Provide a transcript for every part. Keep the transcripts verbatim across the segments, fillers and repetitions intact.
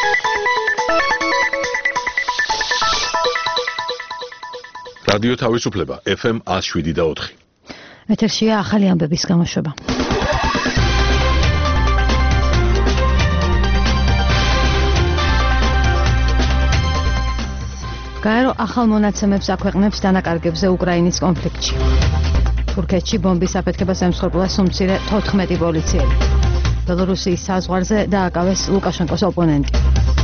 რადიო თავისუფლება ეფ ემ one oh seven და four. ეთერშია ახალი ამბების გამოშვება. გაერო ახალ მონაცემებს აქვეყნებს დანაკარგებზე უკრაინის კონფლიქტში. თურქეთში ბომბის აფეთქებას ემსხვერპლა სუმცირე თოთხმეტი პოლიციელი. ბელორუსიის საზღვარზე დააკავეს ლუკაშენკოს ოპონენტი.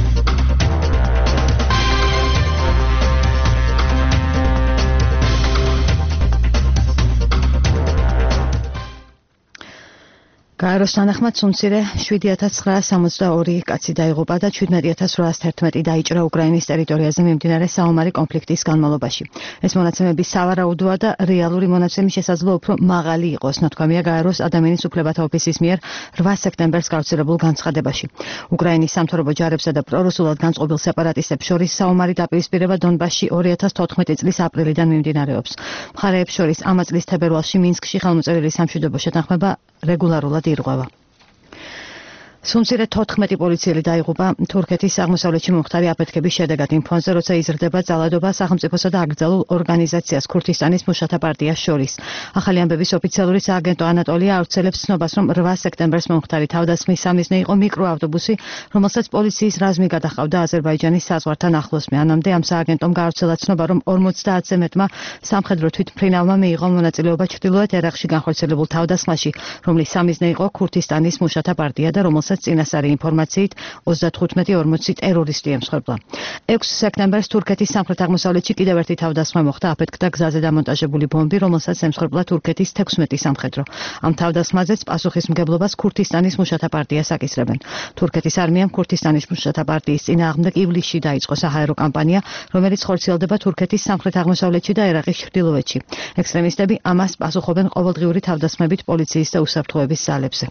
გაეროს თანახმად სუმცირე seven thousand nine hundred sixty-two კაცი დაიღუპა და seventeen thousand eight hundred eleven დაიჭრა უკრაინის ტერიტორიაზე მიმდინარე საომარი კონფლიქტის განმავლობაში. ეს მონაცემები სავარაუდოა და რეალური მონაცემის შესაძლო უფრო მაღალი იყოს, ნათქვამია გაეროს ადამიანის უფლებათა ოფისის მიერ eight სექტემბერს გავრცელებულ განცხადებაში. უკრაინის სამთავრობო ჯარებსა და პრორუსულად განწყობილ სეპარატისტებს შორის საომარი დაპირისპირება დონბასში two thousand fourteen წლის აპრილიდან მიმდინარეობს. მხარეებს შორის ამ წლის თებერვალში მინსკში ხელმოწერილი სამშვიდობო შეთანხმება რეგულარულად ირღვევა. სუმცირე თოთხმეტი პოლიციელი დაიღუპა თურქეთის აღმოსავლეთში მომხდარი აფეთქების შედეგად იმ ფონზე, როცა იზრდება ძალადობა სახელმწიფოსა და აკრძალულ ორგანიზაციას ქურთისტანის მუშათა პარტიას შორის. ახალი ამბების ოფიციალური სააგენტო ანატოლია ავრცელებს ცნობას, რომ eight სექტემბერს მომხდარი თავდასხმის სამიზნე იყო მიკროავტობუსი, რომელსაც პოლიციის რაზმი გადაჰყავდა აზერბაიჯანის საზღვართან ახლოს. მანამდე ამ სააგენტომ გაავრცელა ცნობა, რომ forty-ზე მეტმა სამხედრო თვითმფრინავმა მიიღო მონაწილეობა ჩრდილოეთ ერაყში განხორციელებულ თავდასხმაში, რომლის სამიზნე იყო ქურთისტანის მუშათა პარტია და რომელსაც წინასწარი ინფორმაციით thirty-five forty ტერორისტი ემსხვერპლა. six სექტემბერს თურქეთის სამხრეთ-აღმოსავლეთში კიდევ ერთი თავდასხმა მოხდა, აფეთქდა გზაზე დამონტაჟებული ბომბი, რომელსაც ემსხვერპლა თურქეთის sixteen სამხედრო. ამ თავდასხმაზეც პასუხისმგებლობას ქურთისტანის მუშათა პარტიას აკისრებენ. თურქეთის არმიამ ქურთისტანის მუშათა პარტიის წინააღმდეგ ივლისში დაიწყო საჰაერო კამპანია, რომელიც ხორციელდება თურქეთის სამხრეთ-აღმოსავლეთში და ერაყის ჩრდილოეთში. ექსტრემისტები ამას პასუხობენ ყოველდღიური თავდასხმებით პოლიციის და უსაფრთხოების ძალებზე.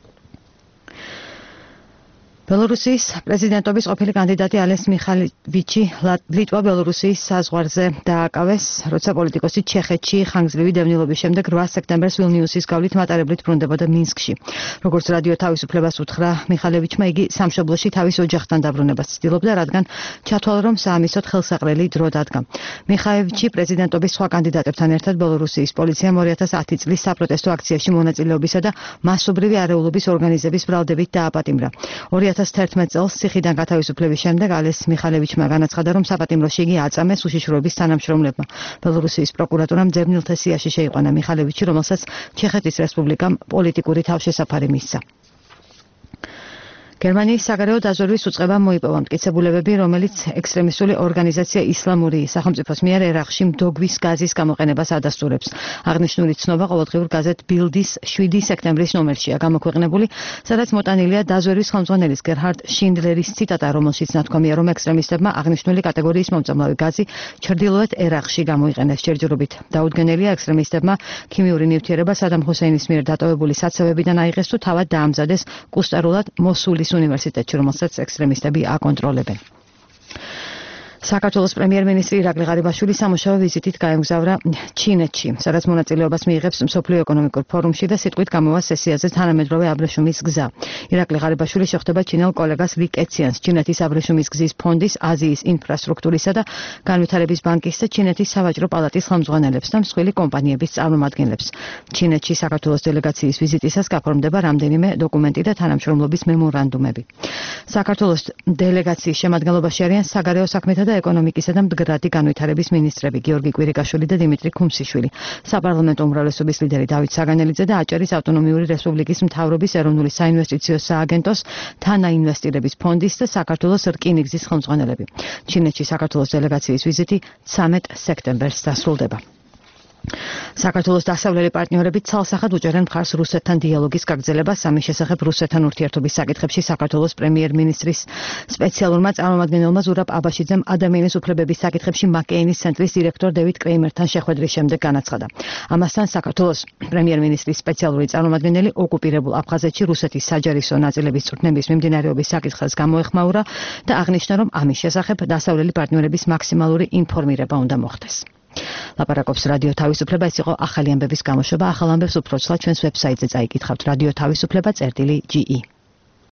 ბელორუსიის პრეზიდენტობის ყოფილი კანდიდატი ალეს მიხალევიჩი ლიტვა-ბელორუსიის საზღვარზე დააკავეს, როცა პოლიტიკოსი ჩეხეთში ხანგრძლივი დევნილობის შემდეგ eight სექტემბერს ვილნიუსის გავლით მატარებლით ბრუნდებოდა მინსკში. როგორც რადიო თავისუფლებას უთხრა მიხალევიჩმა, იგი სამშობლოში თავის ოჯახთან დაბრუნებას ცდილობდა, რადგან ჩათვალა, რომ საამისოდ ხელსაყრელი დრო დადგა. მიხალევიჩი პრეზიდენტობის სხვა კანდიდატებთან ერთად ბელორუსიის პოლიციამ two thousand ten წლის საპროტესტო აქციაში მონაწილეობისა და მასობრივი არეულობის ორგანიზების ბრალდებით დააპატიმრა. two thousand eleven წელს ციხიდან გათავისუფლების შემდეგ ალეს მიხალევიჩმა განაცხადა, რომ საპატიმროში იგი აწამეს უშიშროების თანამშრომლებმა. ბელორუსიის პროკურატურამ ძებნილთა სიაში შეიყვანა მიხალევიჩი, რომელსაც ჩეხეთის რესპუბლიკამ პოლიტიკური თავშესაფარი მისცა. გერმანიის საგარეო დაზვერვის უწყებამ მოიპოვა მტკიცებულებები, რომელიც ექსტრემისტული ორგანიზაცია ისლამური სახელმწიფოს მიერ ერაყში მდოგვის გაზის გამოყენებას ადასტურებს. აღნიშნული ცნობა ყოველდღიურ გაზეთ ბილდის seven სექტემბრის ნომერშია გამოქვეყნებული, სადაც მოტანილია დაზვერვის ხელმძღვანელის გერჰარდ შინდლერის ციტატა, რომელშიც ნათქვამია, რომ ექსტრემისტებმა აღნიშნული კატეგორიის მომწამლავი გაზი ჩრდილოეთ ერაყში გამოიყენეს ჯერჯერობით. დაუდგენელია ექსტრემისტებმა ქიმიური ნივთიერება სადამ ჰუსეინის მიერ დატოვებული საცავებიდან აიღეს თუ თავად დაამზადეს კუსტარულად მოსულის უნივერსიტეტში, რომელსაც ექსტრემისტები აკონტროლებენ. საქართველოს პრემიერ-მინისტრი ირაკლი ღარიბაშვილი სამუშაო ვიზიტით გაემგზავრა ჩინეთში, სადაც მონაწილეობას მიიღებს მსოფლიო ეკონომიკურ ფორუმში და სიტყვით გამოვა სესიაზე თანამედროვე აბრეშუმის გზა. ირაკლი ღარიბაშვილი შეხვდება ჩინელ კოლეგას ლი კეციანს, ჩინეთის აბრეშუმის გზის ფონდის, აზიის ინფრასტრუქტურისა და განვითარების ბანკის და ჩინეთის სავაჭრო პალატის ხელმძღვანელებს და მსხვილი კომპანიების წარმომადგენლებს. ჩინეთში საქართველოს დელეგაციის ვიზიტისას გაფორმდება რამდენიმე დოკუმენტი და თანამშრომლობის მემორანდუმები. საქართველოს დელეგაციის შემადგენლობაში არიან საგარეო საქმეთა და ეკონომიკისა და მდგრადი განვითარების მინისტრები გიორგი კვირიკაშვილი და დიმიტრი ქუმსიშვილი, საპარლამენტო უმრავლესობის ლიდერი დავით საგანელიძე და აჭარის ავტონომიური რესპუბლიკის მთავრობის ეროვნული საინვესტიციო სააგენტოს თანაინვესტირების ფონდის და საქართველოს რკინიგზის ხელმძღვანელები. ჩინეთში საქართველოს დელეგაციის ვიზიტი thirty სექტემბერს დასრულდება. საქართველოს დასავლელი პარტნიორები ცალსახად უჭერენ მხარს რუსეთთან დიალოგის გაგრძელებას ამის შესახებ რუსეთთან ურთიერთობის საკითხებში საქართველოს პრემიერ-მინისტრის სპეციალურმა წარმომადგენელმა ზურაბ აბაშიძემ ადამიანის უფლებების საკითხებში მაკეინის ცენტრის დირექტორ დევიდ კრეიმერთან შეხვედრის შემდეგ განაცხადა. ამასთან საქართველოს პრემიერ-მინისტრის სპეციალური წარმომადგენელი ოკუპირებულ აფხაზეთში რუსეთის საჯარისო ნაწილების წვრთნების მიმდინარეობის საკითხს გამოეხმაურა და აღნიშნა, რომ ამის შესახებ დასავლელი პარტნიორების მაქსიმალური ინფორმირება უნდა მოხდეს. ლაპარაკობს რადიო თავისუფლება, ეს იყო ახალი ამბების გამოშვება. ახალ ამბებს უფრო ცალ ჩვენს ვებსაიტზე წაიკითხავთ. რადიო თავისუფლება წერტილი ჯი ი.